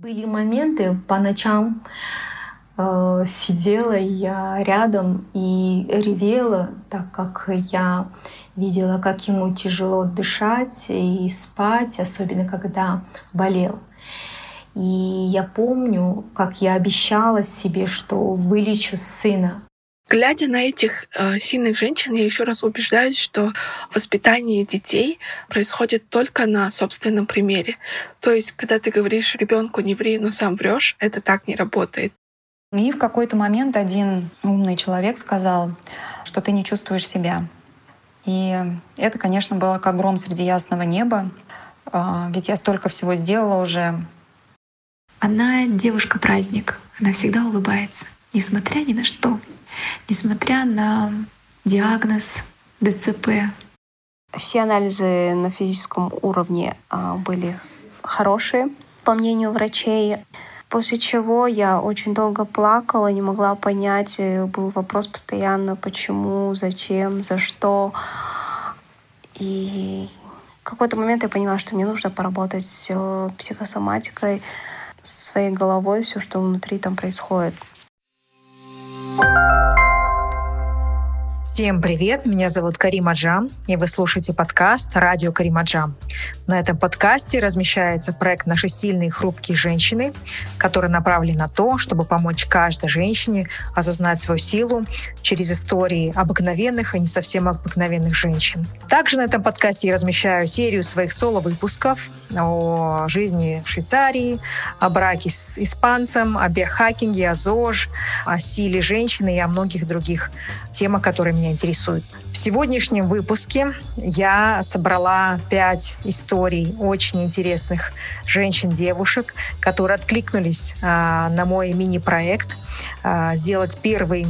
Были моменты по ночам, сидела я рядом и ревела, так как я видела, как ему тяжело дышать и спать, особенно когда болел. И я помню, как я обещала себе, что вылечу сына. Глядя на этих сильных женщин, я еще раз убеждаюсь, что воспитание детей происходит только на собственном примере. То есть, когда ты говоришь ребенку не ври, но сам врешь, это так не работает. И в какой-то момент один умный человек сказал, что ты не чувствуешь себя. И это, конечно, было как гром среди ясного неба, ведь я столько всего сделала уже. Она девушка-праздник, она всегда улыбается, несмотря ни на что. Несмотря на диагноз ДЦП. Все анализы на физическом уровне были хорошие, по мнению врачей. После чего я очень долго плакала, не могла понять. Был вопрос постоянно, почему, зачем, за что. И в какой-то момент я поняла, что мне нужно поработать с психосоматикой, со своей головой, все, что внутри там происходит. Всем привет, меня зовут Карим Аджам, и вы слушаете подкаст «Радио Карим Аджам». На этом подкасте размещается проект «Наши сильные и хрупкие женщины», который направлен на то, чтобы помочь каждой женщине осознать свою силу через истории обыкновенных и не совсем обыкновенных женщин. Также на этом подкасте я размещаю серию своих соло-выпусков о жизни в Швейцарии, о браке с испанцем, о биохакинге, о ЗОЖ, о силе женщины и о многих других темах, которые меня интересуют. В сегодняшнем выпуске я собрала 5 историй очень интересных женщин-девушек, которые откликнулись на мой мини-проект сделать первый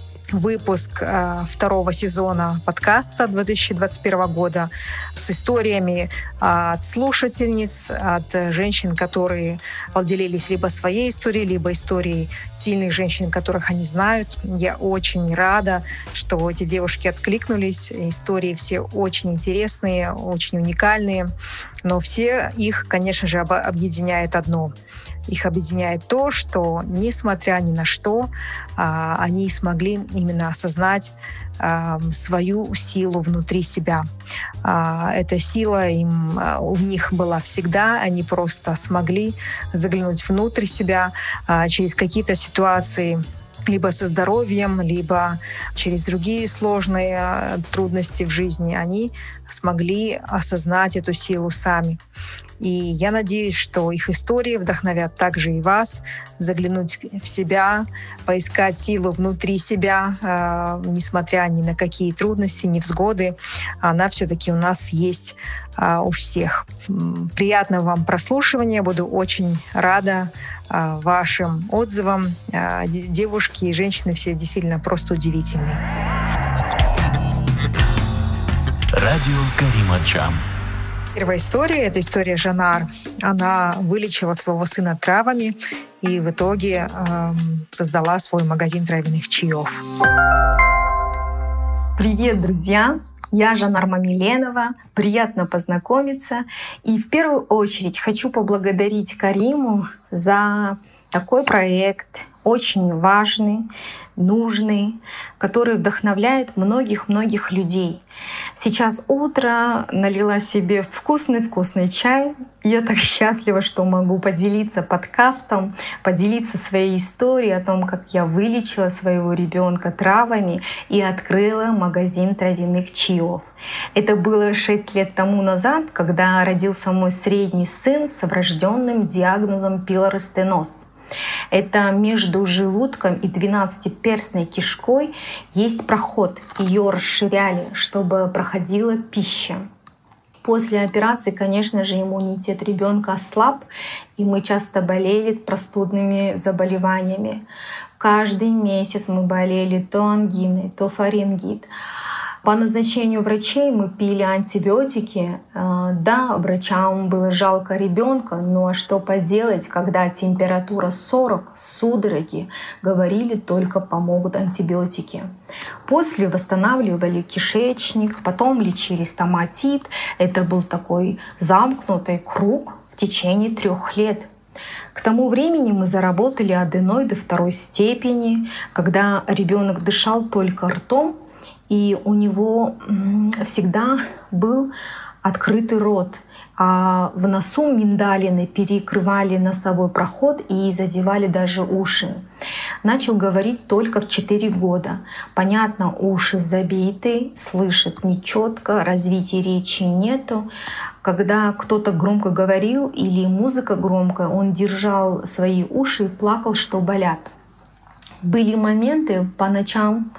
выпуск второго сезона подкаста 2021 года с историями от слушательниц, от женщин, которые поделились либо своей историей, либо историей сильных женщин, которых они знают. Я очень рада, что эти девушки откликнулись. Истории все очень интересные, очень уникальные, но все их, конечно же, объединяет одно. Их объединяет то, что, несмотря ни на что, они смогли именно осознать свою силу внутри себя. Эта сила у них была всегда, они просто смогли заглянуть внутрь себя через какие-то ситуации, либо со здоровьем, либо через другие сложные трудности в жизни. Они смогли осознать эту силу сами. И я надеюсь, что их истории вдохновят также и вас заглянуть в себя, поискать силу внутри себя, несмотря ни на какие трудности, невзгоды. Она все-таки у нас есть у всех. Приятного вам прослушивания. Буду очень рада вашим отзывам. Девушки и женщины все действительно просто удивительные. Радио Карим Аджам. Первая история — это история Жанар. Она вылечила своего сына травами и в итоге создала свой магазин травяных чаев. Привет, друзья! Я Жанар Мамиленова. Приятно познакомиться. И в первую очередь хочу поблагодарить Кариму за такой проект, очень важный, нужный, который вдохновляет многих-многих людей. Сейчас утро, налила себе вкусный чай. Я так счастлива, что могу поделиться подкастом, поделиться своей историей о том, как я вылечила своего ребенка травами и открыла магазин травяных чаев. Это было 6 лет тому назад, когда родился мой средний сын с врожденным диагнозом пилоростеноз. Это между желудком и 12-перстной кишкой есть проход. Ее расширяли, чтобы проходила пища. После операции, конечно же, иммунитет ребенка ослаб, и мы часто болели простудными заболеваниями. Каждый месяц мы болели то ангиной, то фарингит. По назначению врачей мы пили антибиотики. Да, врачам было жалко ребенка, но что поделать, когда температура 40, судороги, говорили, только помогут антибиотики. После восстанавливали кишечник, потом лечили стоматит. Это был такой замкнутый круг в течение 3 лет. К тому времени мы заработали аденой до 2 степени, когда ребенок дышал только ртом, и у него всегда был открытый рот, а в носу миндалины перекрывали носовой проход и задевали даже уши. Начал говорить только в 4 года. Понятно, уши забиты, слышит нечетко, развития речи нету. Когда кто-то громко говорил или музыка громкая, он держал свои уши и плакал, что болят. Были моменты по ночам,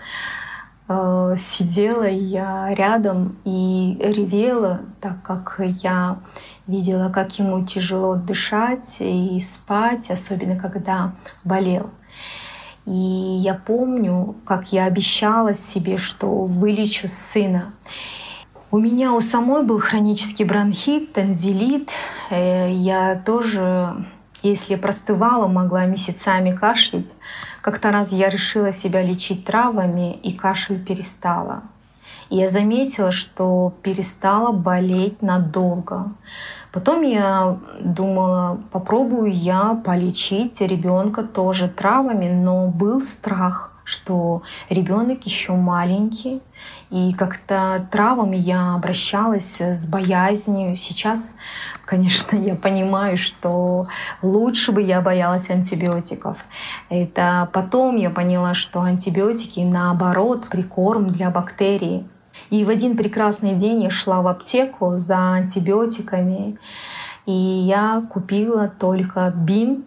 сидела я рядом и ревела, так как я видела, как ему тяжело дышать и спать, особенно когда болел. И я помню, как я обещала себе, что вылечу сына. У меня у самой был хронический бронхит, танзелит. Я тоже, если простывала, могла месяцами кашлять. Как-то раз я решила себя лечить травами, и кашель перестала. И я заметила, что перестала болеть надолго. Потом я думала, попробую я полечить ребенка тоже травами, но был страх, что ребенок еще маленький. И как-то травами я обращалась с боязнью. Сейчас, конечно, я понимаю, что лучше бы я боялась антибиотиков. Это потом я поняла, что антибиотики, наоборот, прикорм для бактерий. И в один прекрасный день я шла в аптеку за антибиотиками, и я купила только бинт.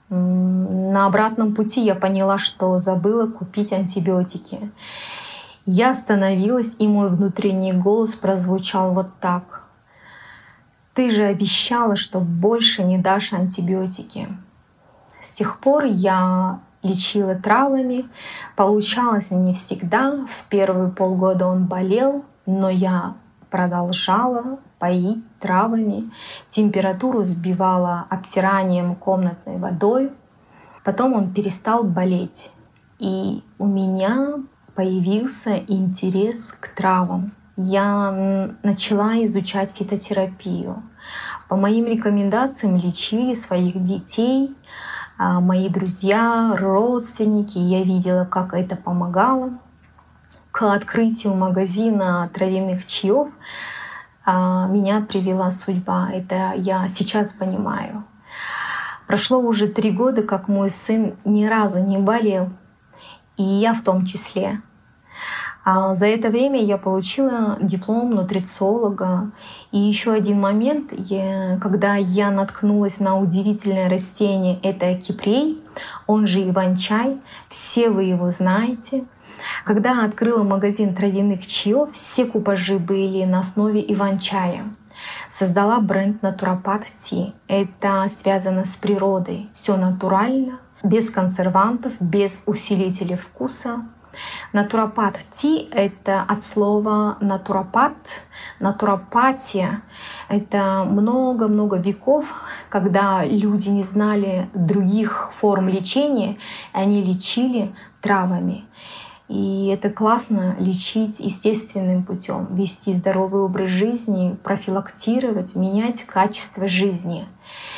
На обратном пути я поняла, что забыла купить антибиотики. Я остановилась, и мой внутренний голос прозвучал вот так: «Ты же обещала, что больше не дашь антибиотики». С тех пор я лечила травами. Получалось не всегда. В первые полгода он болел, но я продолжала поить травами. Температуру сбивала обтиранием комнатной водой. Потом он перестал болеть. И у меня появился интерес к травам. Я начала изучать фитотерапию. По моим рекомендациям лечили своих детей, мои друзья, родственники. Я видела, как это помогало. К открытию магазина травяных чаев меня привела судьба. Это я сейчас понимаю. Прошло уже 3 года, как мой сын ни разу не болел. И я в том числе. За это время я получила диплом нутрициолога. И еще один момент, когда я наткнулась на удивительное растение, это кипрей, он же иван-чай. Все вы его знаете. Когда открыла магазин травяных чаев, все купажи были на основе иван-чая. Создала бренд Naturopath Tea. Это связано с природой. Все натурально, без консервантов, без усилителей вкуса. Naturopath Tea — это от слова натуропат, натуропатия. Это много-много веков, когда люди не знали других форм лечения, они лечили травами. И это классно — лечить естественным путем, вести здоровый образ жизни, профилактировать, менять качество жизни.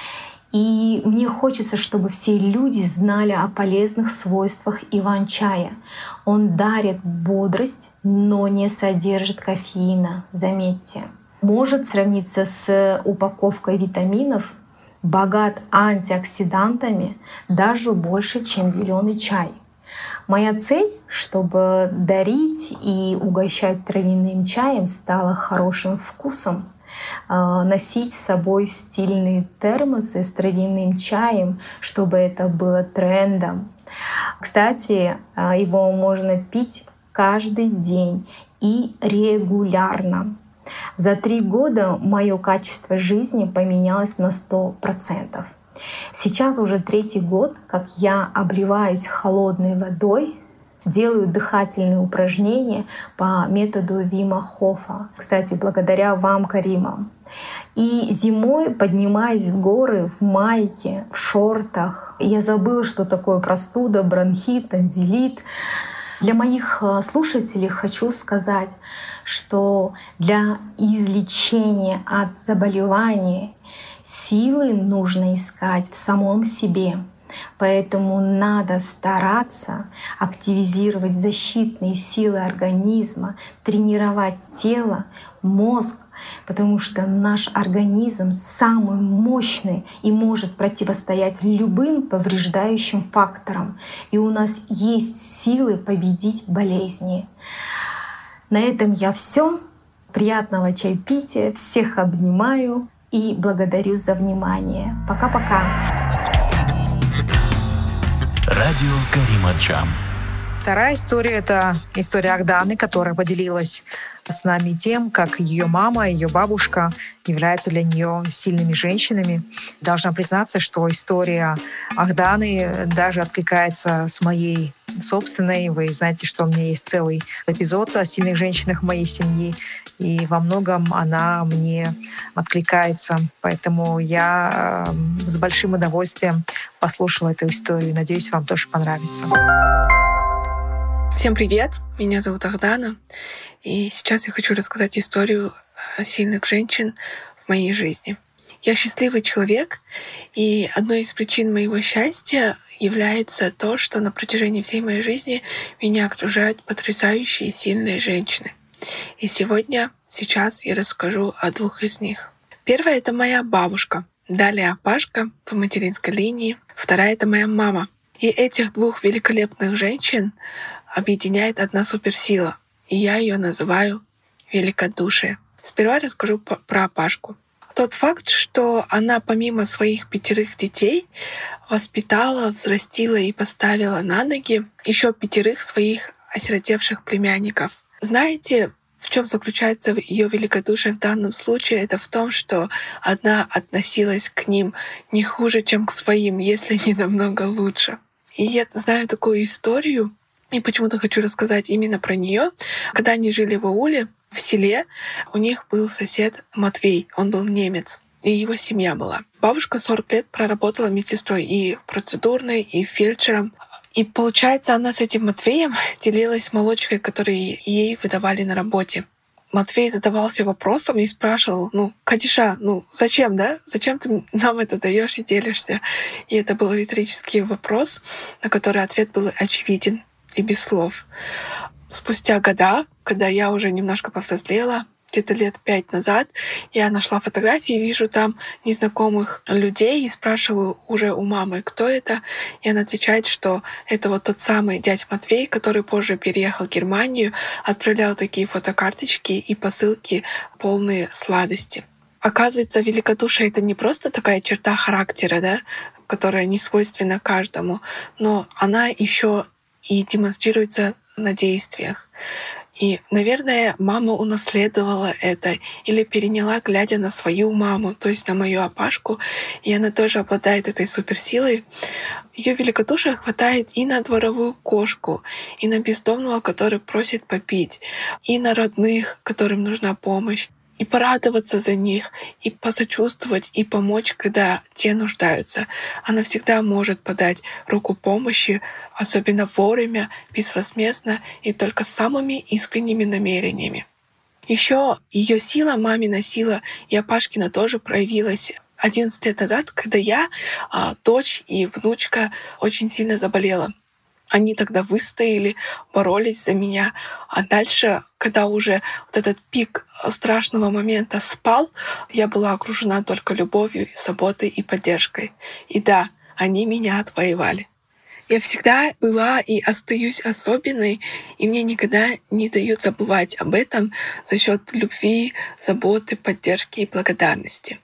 И мне хочется, чтобы все люди знали о полезных свойствах иван-чая. Он дарит бодрость, но не содержит кофеина, заметьте. Может сравниться с упаковкой витаминов, богат антиоксидантами, даже больше, чем зеленый чай. Моя цель, чтобы дарить и угощать травяным чаем, стала хорошим вкусом. Носить с собой стильные термосы с травяным чаем, чтобы это было трендом. Кстати, его можно пить каждый день и регулярно. За 3 года мое качество жизни поменялось на 100%. Сейчас уже 3-й год, как я обливаюсь холодной водой, делаю дыхательные упражнения по методу Вима Хофа. Кстати, благодаря вам, Карима. И зимой поднимаюсь в горы в майке, в шортах. Я забыла, что такое простуда, бронхит, танзелит. Для моих слушателей хочу сказать, что для излечения от заболевания Силы нужно искать в самом себе. Поэтому надо стараться активизировать защитные силы организма, тренировать тело, мозг, потому что наш организм самый мощный и может противостоять любым повреждающим факторам. И у нас есть силы победить болезни. На этом я все. Приятного чаепития. Всех обнимаю и благодарю за внимание. Пока-пока. Радио Карима-Джам. Вторая история — это история Агданы, которая поделилась с нами тем, как ее мама, ее бабушка являются для нее сильными женщинами. Должна признаться, что история Агданы даже откликается с моей собственной. Вы знаете, что у меня есть целый эпизод о сильных женщинах в моей семье, и во многом она мне откликается. Поэтому я с большим удовольствием послушала эту историю. Надеюсь, вам тоже понравится. Всем привет! Меня зовут Агдана, и сейчас я хочу рассказать историю сильных женщин в моей жизни. Я счастливый человек, и одной из причин моего счастья является то, что на протяжении всей моей жизни меня окружают потрясающие сильные женщины. И сейчас я расскажу о двух из них. Первая — это моя бабушка, далее Пашка по материнской линии, вторая — это моя мама. И этих двух великолепных женщин объединяет одна суперсила, и я ее называю великодушие. Сперва расскажу про Пашку. Тот факт, что она помимо своих 5 детей воспитала, взрастила и поставила на ноги еще 5 своих осиротевших племянников. Знаете, в чем заключается ее великодушие в данном случае? Это в том, что одна относилась к ним не хуже, чем к своим, если не намного лучше. И я знаю такую историю, и почему-то хочу рассказать именно про нее. Когда они жили в ауле, в селе, у них был сосед Матвей, он был немец, и его семья была. Бабушка 40 лет проработала медсестрой и процедурной, и фельдшером. И получается, она с этим Матвеем делилась молочкой, которую ей выдавали на работе. Матвей задавался вопросом и спрашивал: Катюша, зачем, да? Зачем ты нам это даешь и делишься? И это был риторический вопрос, на который ответ был очевиден и без слов. Спустя года, когда я уже немножко повзрослела, где-то лет 5 назад, я нашла фотографии, вижу там незнакомых людей и спрашиваю уже у мамы, кто это. И она отвечает, что это вот тот самый дядя Матвей, который позже переехал в Германию, отправлял такие фотокарточки и посылки, полные сладости. Оказывается, великодушие — это не просто такая черта характера, да, которая не свойственна каждому, но она еще и демонстрируется на действиях. И, наверное, мама унаследовала это или переняла, глядя на свою маму, то есть на мою Апашку, и она тоже обладает этой суперсилой. Ее великодушия хватает и на дворовую кошку, и на бездомного, который просит попить, и на родных, которым нужна помощь, и порадоваться за них, и посочувствовать, и помочь, когда те нуждаются. Она всегда может подать руку помощи, особенно вовремя, безвозмездно и только с самыми искренними намерениями. Еще ее сила, мамина сила, и Апашкина тоже проявилась 11 лет назад, когда я, дочь и внучка, очень сильно заболела. Они тогда выстояли, боролись за меня. А дальше, когда уже вот этот пик страшного момента спал, я была окружена только любовью, заботой и поддержкой. И да, они меня отвоевали. Я всегда была и остаюсь особенной, и мне никогда не дают забывать об этом за счет любви, заботы, поддержки и благодарности.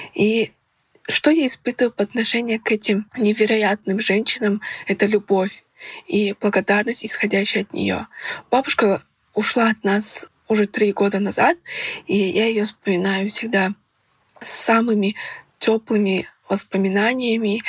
И что я испытываю по отношению к этим невероятным женщинам — это любовь и благодарность, исходящая от нее. Бабушка ушла от нас уже 3 года назад, и я ее вспоминаю всегда с самыми теплыми воспоминаниями,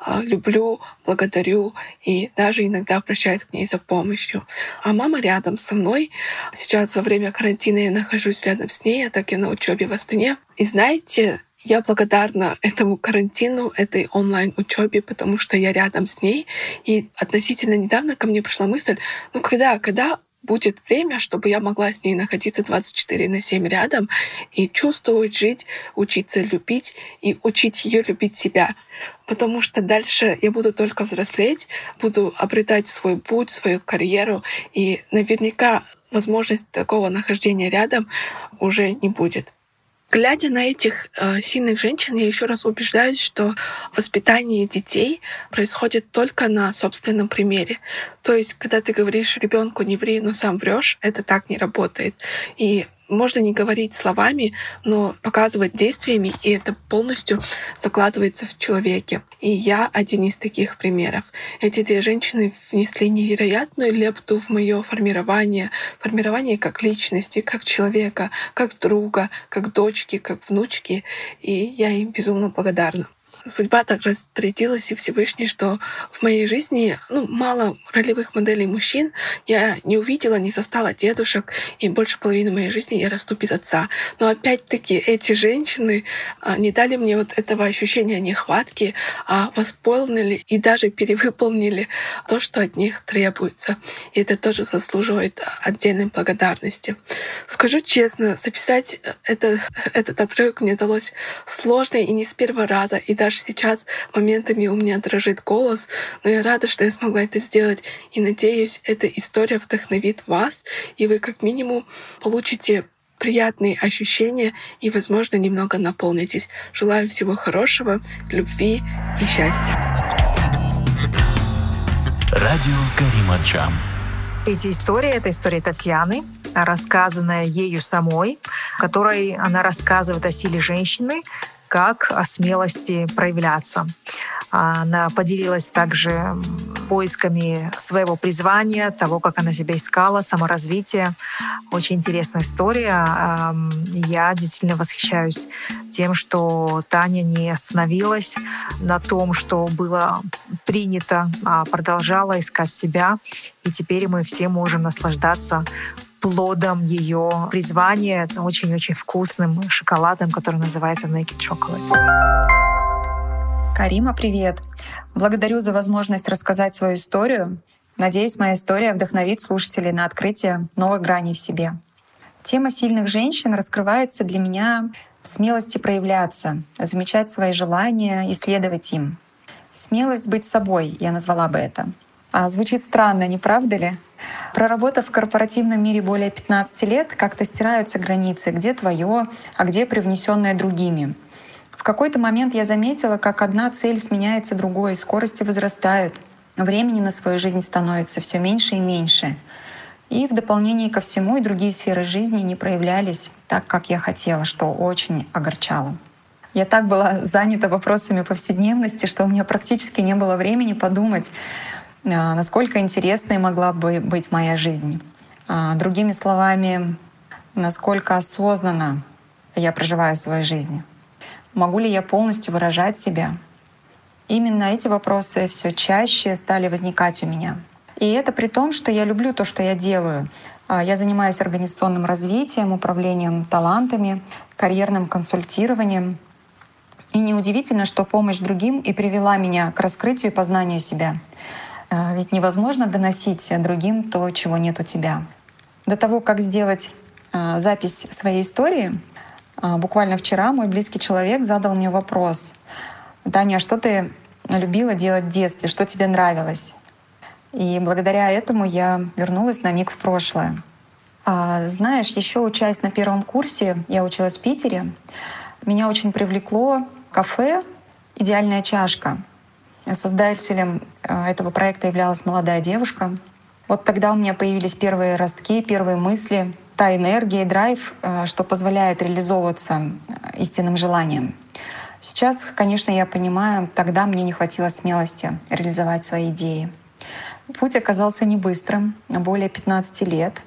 люблю, благодарю и даже иногда обращаюсь к ней за помощью. А мама рядом со мной. Сейчас во время карантина я нахожусь рядом с ней, так и на учебе в Астане. И знаете, я благодарна этому карантину, этой онлайн-учебе, потому что я рядом с ней. И относительно недавно ко мне пришла мысль, когда будет время, чтобы я могла с ней находиться 24/7 рядом и чувствовать, жить, учиться любить и учить ее любить себя. Потому что дальше я буду только взрослеть, буду обретать свой путь, свою карьеру, и наверняка возможность такого нахождения рядом уже не будет. Глядя на этих сильных женщин, я еще раз убеждаюсь, что воспитание детей происходит только на собственном примере. То есть, когда ты говоришь ребенку не ври, но сам врешь, это так не работает. И можно не говорить словами, но показывать действиями, и это полностью закладывается в человеке. И я один из таких примеров. Эти две женщины внесли невероятную лепту в мое формирование как личности, как человека, как друга, как дочки, как внучки, и я им безумно благодарна. Судьба так распорядилась и Всевышний, что в моей жизни мало ролевых моделей мужчин. Я не увидела, не застала дедушек, и больше половины моей жизни я расту без отца. Но опять-таки эти женщины не дали мне вот этого ощущения нехватки, а восполнили и даже перевыполнили то, что от них требуется. И это тоже заслуживает отдельной благодарности. Скажу честно, записать этот отрывок мне далось сложно и не с первого раза, и даже сейчас моментами у меня дрожит голос, но я рада, что я смогла это сделать, и надеюсь, эта история вдохновит вас, и вы как минимум получите приятные ощущения и, возможно, немного наполнитесь. Желаю всего хорошего, любви и счастья. Радио Карима-Джам. Эти истории — это история Татьяны, рассказанная ею самой, в которой она рассказывает о силе женщины, как о смелости проявляться. Она поделилась также поисками своего призвания, того, как она себя искала, саморазвития. Очень интересная история. Я действительно восхищаюсь тем, что Таня не остановилась на том, что было принято, а продолжала искать себя. И теперь мы все можем наслаждаться плодом ее призвания, очень-очень вкусным шоколадом, который называется Naked Chocolate. Карима, привет! Благодарю за возможность рассказать свою историю. Надеюсь, моя история вдохновит слушателей на открытие новых граней в себе. Тема сильных женщин раскрывается для меня в смелости проявляться, замечать свои желания, исследовать им. Смелость быть собой, я назвала бы это. Звучит странно, не правда ли? Проработав в корпоративном мире более 15 лет, как-то стираются границы, где твое, а где привнесенное другими. В какой-то момент я заметила, как одна цель сменяется другой, скорости возрастают, времени на свою жизнь становится все меньше и меньше. И в дополнение ко всему и другие сферы жизни не проявлялись так, как я хотела, что очень огорчало. Я так была занята вопросами повседневности, что у меня практически не было времени подумать, насколько интересной могла бы быть моя жизнь. Другими словами, насколько осознанно я проживаю свою жизнь. Могу ли я полностью выражать себя? Именно эти вопросы все чаще стали возникать у меня. И это при том, что я люблю то, что я делаю. Я занимаюсь организационным развитием, управлением талантами, карьерным консультированием. И неудивительно, что помощь другим и привела меня к раскрытию и познанию себя. Ведь невозможно доносить другим то, чего нет у тебя. До того, как сделать запись своей истории, буквально вчера мой близкий человек задал мне вопрос: «Таня, а что ты любила делать в детстве? Что тебе нравилось?» И благодаря этому я вернулась на миг в прошлое. Знаешь, еще учась на первом курсе, я училась в Питере, меня очень привлекло кафе «Идеальная чашка». Создателем этого проекта являлась молодая девушка. Вот тогда у меня появились первые ростки, первые мысли, та энергия и драйв, что позволяет реализовываться истинным желаниям. Сейчас, конечно, я понимаю, тогда мне не хватило смелости реализовать свои идеи. Путь оказался не быстрым, более 15 лет.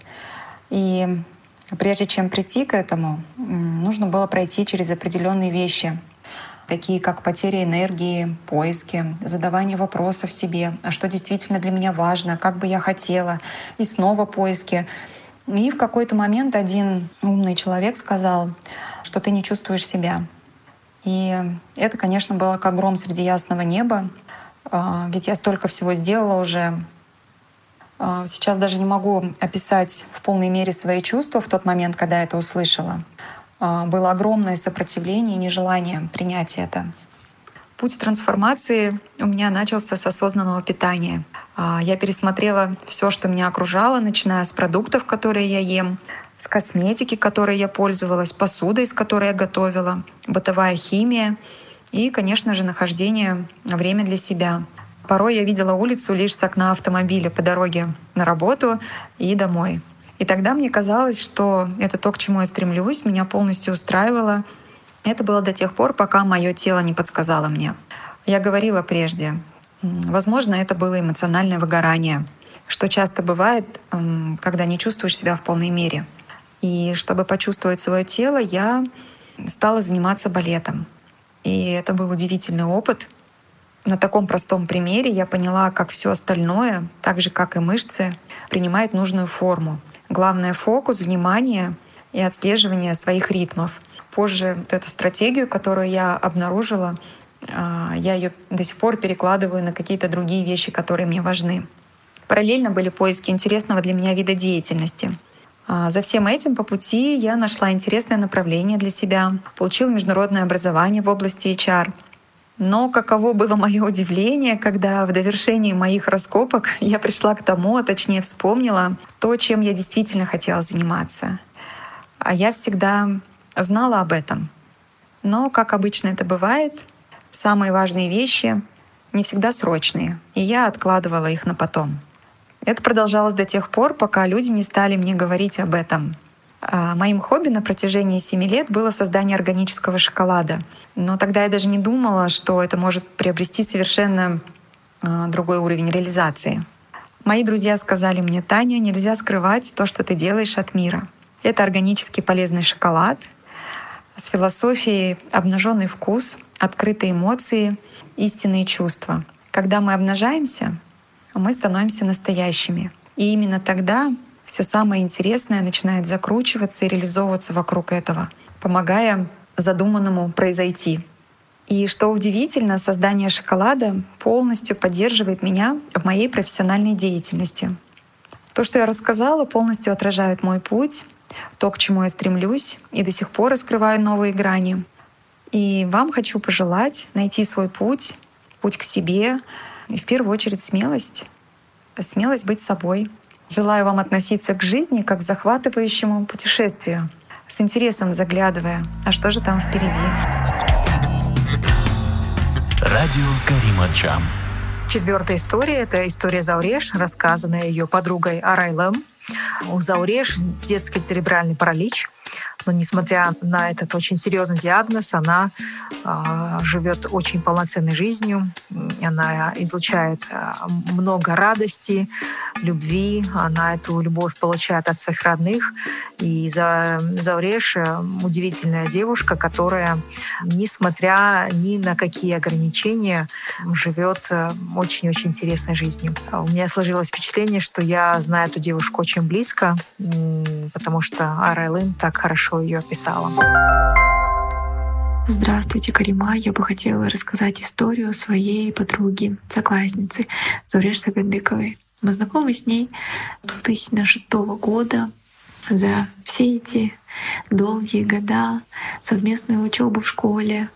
И прежде чем прийти к этому, нужно было пройти через определенные вещи, такие как потеря энергии, поиски, задавание вопросов себе, а что действительно для меня важно, как бы я хотела, и снова поиски. И в какой-то момент один умный человек сказал, что ты не чувствуешь себя. И это, конечно, было как гром среди ясного неба, ведь я столько всего сделала уже. Сейчас даже не могу описать в полной мере свои чувства в тот момент, когда это услышала. Было огромное сопротивление и нежелание принять это. Путь трансформации у меня начался с осознанного питания. Я пересмотрела все, что меня окружало, начиная с продуктов, которые я ем, с косметики, которой я пользовалась, посудой, из которой я готовила, бытовая химия и, конечно же, нахождение, время для себя. Порой я видела улицу лишь с окна автомобиля по дороге на работу и домой. И тогда мне казалось, что это то, к чему я стремлюсь, меня полностью устраивало. Это было до тех пор, пока мое тело не подсказало мне. Я говорила прежде, возможно, это было эмоциональное выгорание, что часто бывает, когда не чувствуешь себя в полной мере. И чтобы почувствовать свое тело, я стала заниматься балетом. И это был удивительный опыт. На таком простом примере я поняла, как все остальное, так же как и мышцы, принимает нужную форму. Главное — фокус, внимание и отслеживание своих ритмов. Позже эту стратегию, которую я обнаружила, я ее до сих пор перекладываю на какие-то другие вещи, которые мне важны. Параллельно были поиски интересного для меня вида деятельности. За всем этим по пути я нашла интересное направление для себя, получила международное образование в области HR. Но каково было мое удивление, когда в довершении моих раскопок я пришла к тому, а точнее вспомнила то, чем я действительно хотела заниматься. А я всегда знала об этом. Но, как обычно это бывает, самые важные вещи не всегда срочные, и я откладывала их на потом. Это продолжалось до тех пор, пока люди не стали мне говорить об этом. Моим хобби на протяжении 7 лет было создание органического шоколада. Но тогда я даже не думала, что это может приобрести совершенно другой уровень реализации. Мои друзья сказали мне: «Таня, нельзя скрывать то, что ты делаешь, от мира. Это органический полезный шоколад с философией обнаженный вкус, открытые эмоции, истинные чувства. Когда мы обнажаемся, мы становимся настоящими. И именно тогда все самое интересное начинает закручиваться и реализовываться вокруг этого, помогая задуманному произойти». И что удивительно, создание шоколада полностью поддерживает меня в моей профессиональной деятельности. То, что я рассказала, полностью отражает мой путь, то, к чему я стремлюсь, и до сих пор раскрываю новые грани. И вам хочу пожелать найти свой путь к себе, и в первую очередь смелость быть собой. Желаю вам относиться к жизни как к захватывающему путешествию, с интересом заглядывая, а что же там впереди. Радио Карима-Джам. 4-я история — это история Зауреш, рассказанная ее подругой Арайлым. У Зауреш детский церебральный паралич. Но несмотря на этот очень серьезный диагноз, она живет очень полноценной жизнью. Она излучает много радости, любви. Она эту любовь получает от своих родных. И Зауреш — удивительная девушка, которая, несмотря ни на какие ограничения, живет очень-очень интересной жизнью. У меня сложилось впечатление, что я знаю эту девушку очень близко, потому что Арайлым так хорошо ее описала. Здравствуйте, Карима. Я бы хотела рассказать историю своей подруги, соклассницы Зауреш Сагандыковой. Мы знакомы с ней с 2006 года. За все эти долгие года совместной учебы в школе,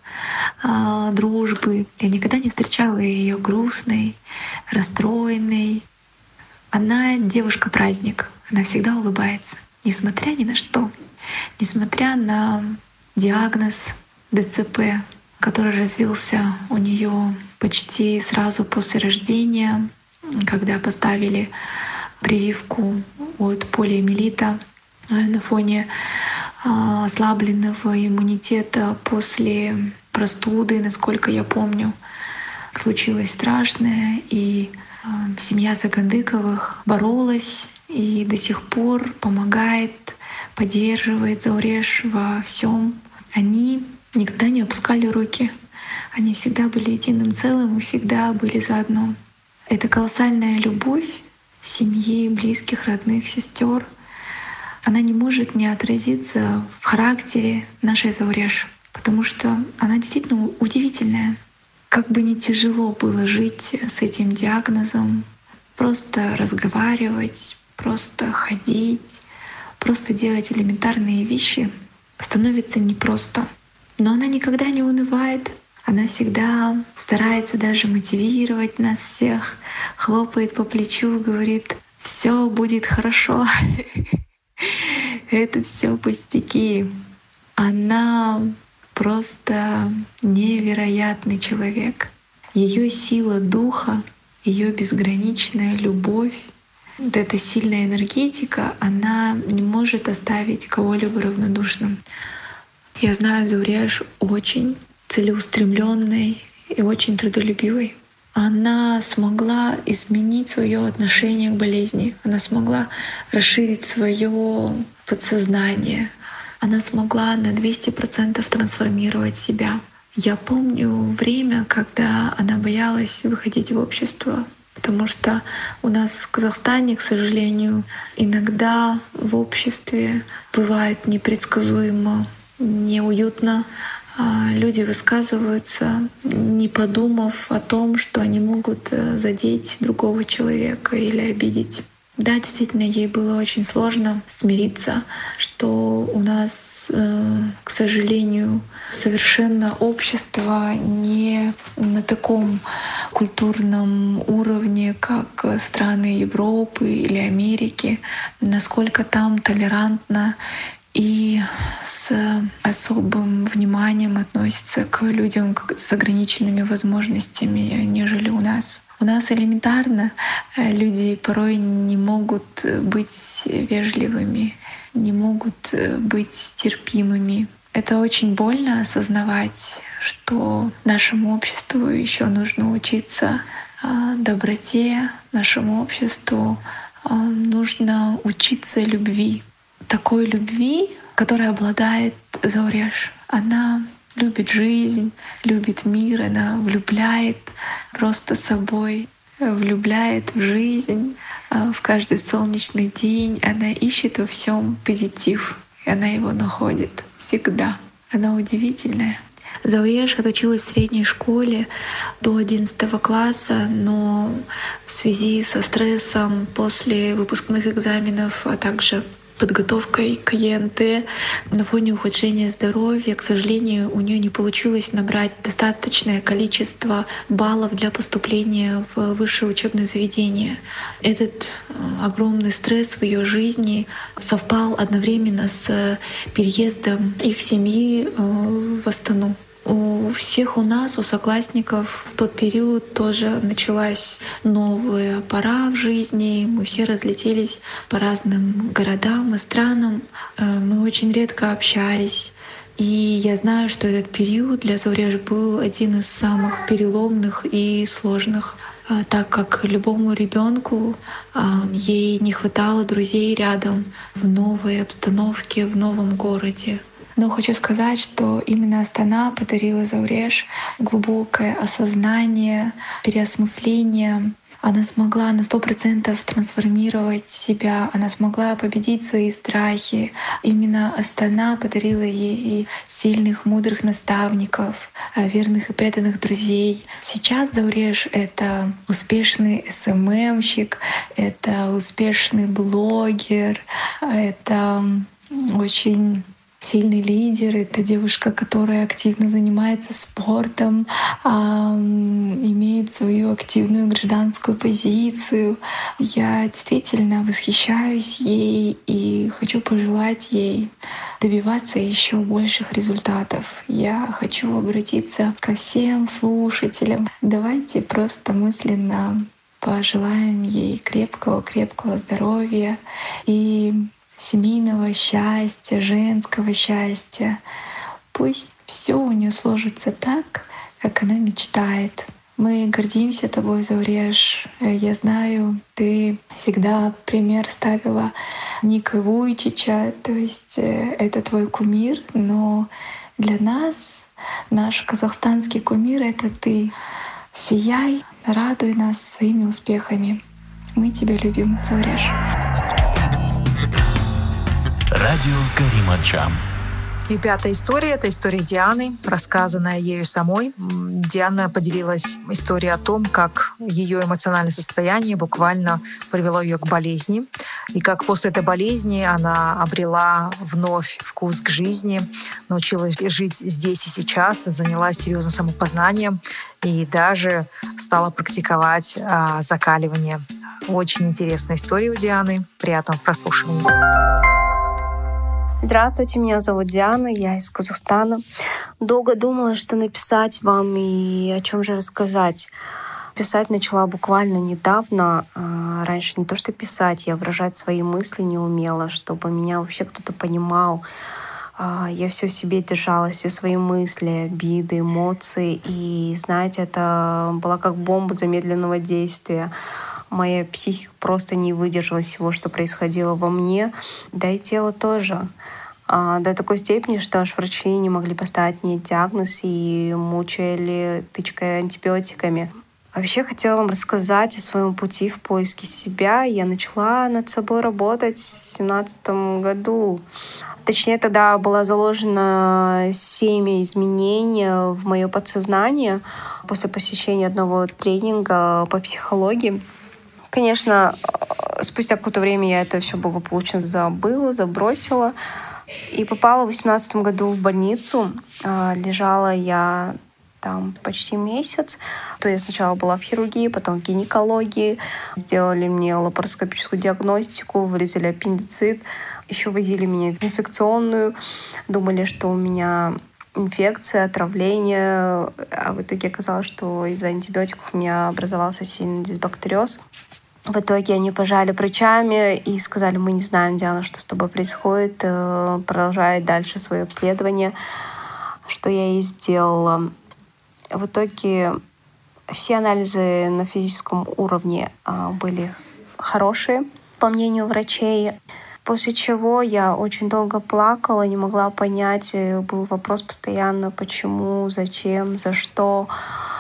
дружбы, я никогда не встречала ее грустной, расстроенной. Она девушка-праздник. Она всегда улыбается, несмотря ни на что. Несмотря на диагноз ДЦП, который развился у нее почти сразу после рождения, когда поставили прививку от полиомиелита на фоне ослабленного иммунитета после простуды, насколько я помню, случилось страшное, и семья Сагандыковых боролась и до сих пор помогает, поддерживает Зауреш во всем. Они никогда не опускали руки. Они всегда были единым целым и всегда были заодно. Это колоссальная любовь семьи, близких, родных, сестер. Она не может не отразиться в характере нашей Зауреш, потому что она действительно удивительная. Как бы ни тяжело было жить с этим диагнозом, просто разговаривать, просто ходить, просто делать элементарные вещи становится непросто. Но она никогда не унывает. Она всегда старается даже мотивировать нас всех, хлопает по плечу, говорит: все будет хорошо. Это все пустяки. Она просто невероятный человек. Ее сила духа, ее безграничная любовь, вот эта сильная энергетика, она не может оставить кого-либо равнодушным. Я знаю Зауреш очень целеустремленной и очень трудолюбивой. Она смогла изменить свое отношение к болезни, она смогла расширить свое подсознание, она смогла на 200% трансформировать себя. Я помню время, когда она боялась выходить в общество, потому что у нас в Казахстане, к сожалению, иногда в обществе бывает непредсказуемо, неуютно. Люди высказываются, не подумав о том, что они могут задеть другого человека или обидеть. Да, действительно, ей было очень сложно смириться, что у нас, к сожалению, совершенно общество не на таком культурном уровне, как страны Европы или Америки, насколько там толерантно и с особым вниманием относятся к людям с ограниченными возможностями, нежели у нас. У нас элементарно люди порой не могут быть вежливыми, не могут быть терпимыми. Это очень больно осознавать, что нашему обществу еще нужно учиться доброте, нашему обществу нужно учиться любви. Такой любви, которая обладает Зауреш. Она любит жизнь, любит мир, она влюбляет просто собой, влюбляет в жизнь, в каждый солнечный день. Она ищет во всем позитив, и она его находит всегда. Она удивительная. Зауреш отучилась в средней школе до 11 класса, но в связи со стрессом после выпускных экзаменов, а также подготовкой к ЕНТ, на фоне ухудшения здоровья, к сожалению, у нее не получилось набрать достаточное количество баллов для поступления в высшее учебное заведение. Этот огромный стресс в ее жизни совпал одновременно с переездом их семьи в Астану. У всех у нас, у соклассников, в тот период тоже началась новая пора в жизни. Мы все разлетелись по разным городам и странам. Мы очень редко общались. И я знаю, что этот период для Зауреш был один из самых переломных и сложных, так как любому ребенку ей не хватало друзей рядом в новой обстановке, в новом городе. Но хочу сказать, что именно Астана подарила Зауреш глубокое осознание, переосмысление. Она смогла на 100% трансформировать себя, она смогла победить свои страхи. Именно Астана подарила ей сильных, мудрых наставников, верных и преданных друзей. Сейчас Зауреш — это успешный СММщик, это успешный блогер, это очень сильный лидер, это девушка, которая активно занимается спортом, имеет свою активную гражданскую позицию. Я действительно восхищаюсь ей и хочу пожелать ей добиваться еще больших результатов. Я хочу обратиться ко всем слушателям. Давайте просто мысленно пожелаем ей крепкого здоровья и семейного счастья, женского счастья. Пусть все у нее сложится так, как она мечтает. Мы гордимся тобой, Зауреш. Я знаю, ты всегда пример ставила Ника Вуйчича, то есть это твой кумир, но для нас наш казахстанский кумир — это ты. Сияй, радуй нас своими успехами. Мы тебя любим, Зауреш. Радио Каримаджам. И пятая история — это история Дианы, рассказанная ею самой. Диана поделилась историей о том, как ее эмоциональное состояние буквально привело ее к болезни, и как после этой болезни она обрела вновь вкус к жизни, научилась жить здесь и сейчас, занялась серьезным самопознанием и даже стала практиковать закаливание. Очень интересная история у Дианы. Приятного прослушивания. Здравствуйте, меня зовут Диана, я из Казахстана. Долго думала, что написать вам и о чем же рассказать. Писать начала буквально недавно. Раньше не то что писать, я выражать свои мысли не умела, чтобы меня вообще кто-то понимал. Я все в себе держала, все свои мысли, обиды, эмоции. И, знаете, это была как бомба замедленного действия. Моя психика просто не выдержала всего, что происходило во мне, да и тело тоже. До такой степени, что аж врачи не могли поставить мне диагноз и мучили тычкой антибиотиками. Вообще хотела вам рассказать о своем пути в поиске себя. Я начала над собой работать в 2017 году. Точнее, тогда была заложена семя изменений в мое подсознание после посещения одного тренинга по психологии. Конечно, спустя какое-то время я это все благополучно забыла, забросила. И попала в 2018 году в больницу. Лежала я там почти месяц. То я сначала была в хирургии, потом в гинекологии. Сделали мне лапароскопическую диагностику, вырезали аппендицит. Еще возили меня в инфекционную. Думали, что у меня инфекция, отравление. А в итоге оказалось, что из-за антибиотиков у меня образовался сильный дисбактериоз. В итоге они пожали плечами и сказали: мы не знаем, Диана, что с тобой происходит. Продолжай дальше свое обследование, что я и сделала. В итоге все анализы на физическом уровне были хорошие, по мнению врачей. После чего я очень долго плакала, не могла понять. Был вопрос постоянно: почему, зачем, за что.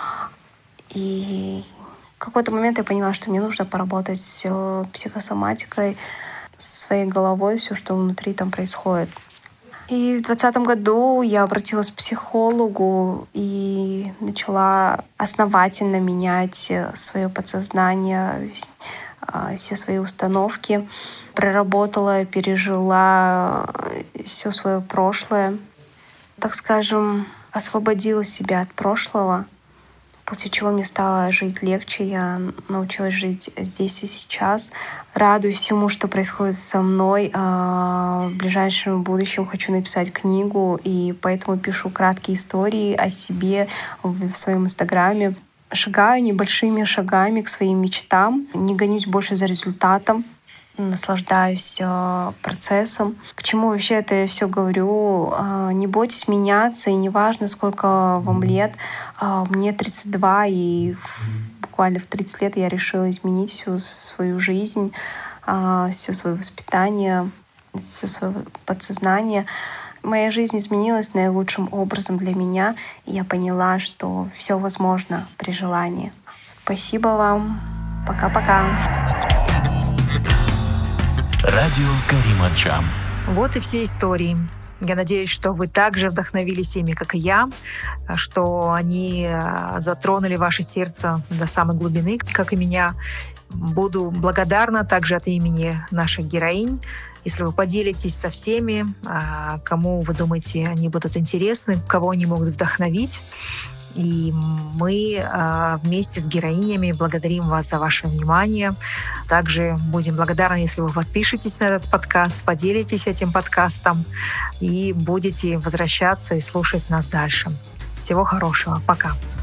И в какой-то момент я поняла, что мне нужно поработать с психосоматикой, своей головой, все, что внутри там происходит. И в 2020 году я обратилась к психологу и начала основательно менять свое подсознание, все свои установки. Проработала, пережила все свое прошлое. Так скажем, освободила себя от прошлого, после чего мне стало жить легче. Я научилась жить здесь и сейчас. Радуюсь всему, что происходит со мной. В ближайшем будущем хочу написать книгу, и поэтому пишу краткие истории о себе в своем инстаграме. Шагаю небольшими шагами к своим мечтам. Не гонюсь больше за результатом. Наслаждаюсь процессом. К чему вообще это я все говорю? Не бойтесь меняться, и неважно, сколько вам лет. Мне 32, и буквально в 30 лет я решила изменить всю свою жизнь, все свое воспитание, все свое подсознание. Моя жизнь изменилась наилучшим образом для меня, и я поняла, что все возможно при желании. Спасибо вам. Пока-пока. Радио Карима-Джам. Вот и все истории. Я надеюсь, что вы также вдохновились ими, как и я, что они затронули ваше сердце до самой глубины, как и меня. Буду благодарна также от имени наших героинь, если вы поделитесь со всеми, кому вы думаете, они будут интересны, кого они могут вдохновить. И мы вместе с героинями благодарим вас за ваше внимание. Также будем благодарны, если вы подпишетесь на этот подкаст, поделитесь этим подкастом и будете возвращаться и слушать нас дальше. Всего хорошего. Пока.